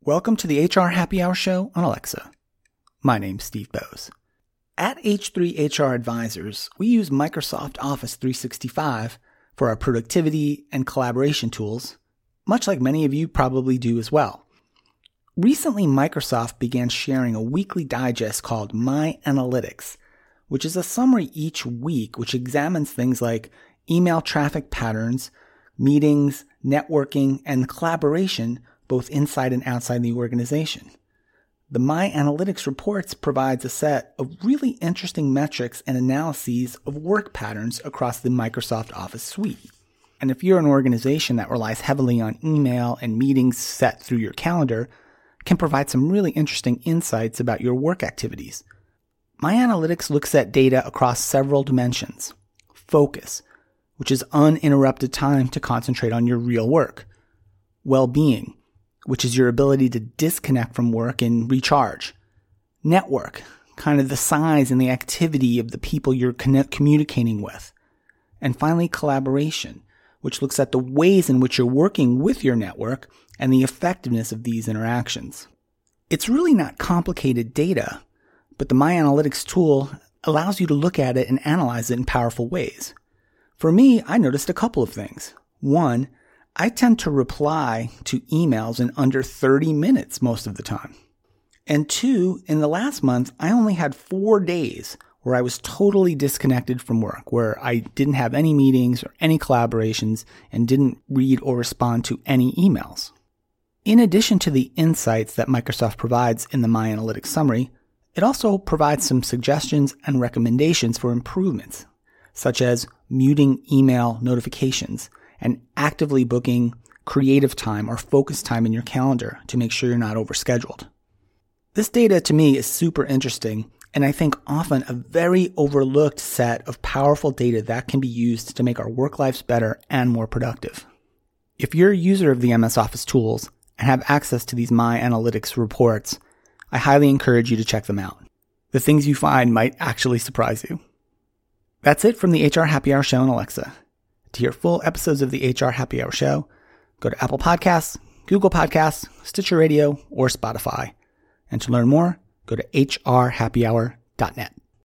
Welcome to the HR Happy Hour show on Alexa. My name's Steve Bose. At H3HR Advisors, we use Microsoft Office 365 for our productivity and collaboration tools, much like many of you probably do as well. Recently, Microsoft began sharing a weekly digest called My Analytics, which is a summary each week which examines things like email traffic patterns, meetings, networking, and collaboration both inside and outside the organization. The My Analytics reports provides a set of really interesting metrics and analyses of work patterns across the Microsoft Office suite. And if you're an organization that relies heavily on email and meetings set through your calendar, can provide some really interesting insights about your work activities. My Analytics looks at data across several dimensions. Focus, which is uninterrupted time to concentrate on your real work. Well-being, which is your ability to disconnect from work and recharge. Network, kind of the size and the activity of the people you're communicating with. And finally, collaboration, which looks at the ways in which you're working with your network and the effectiveness of these interactions. It's really not complicated data, but the My Analytics tool allows you to look at it and analyze it in powerful ways. For me, I noticed a couple of things. One, I tend to reply to emails in under 30 minutes most of the time. And two, in the last month, I only had 4 days where I was totally disconnected from work, where I didn't have any meetings or any collaborations and didn't read or respond to any emails. In addition to the insights that Microsoft provides in the My Analytics summary, it also provides some suggestions and recommendations for improvements, such as muting email notifications and actively booking creative time or focus time in your calendar to make sure you're not overscheduled. This data to me is super interesting, and I think often a very overlooked set of powerful data that can be used to make our work lives better and more productive. If you're a user of the MS Office tools and have access to these My Analytics reports, I highly encourage you to check them out. The things you find might actually surprise you. That's it from the HR Happy Hour show on Alexa. To hear full episodes of the HR Happy Hour show, go to Apple Podcasts, Google Podcasts, Stitcher Radio, or Spotify. And to learn more, go to hrhappyhour.net.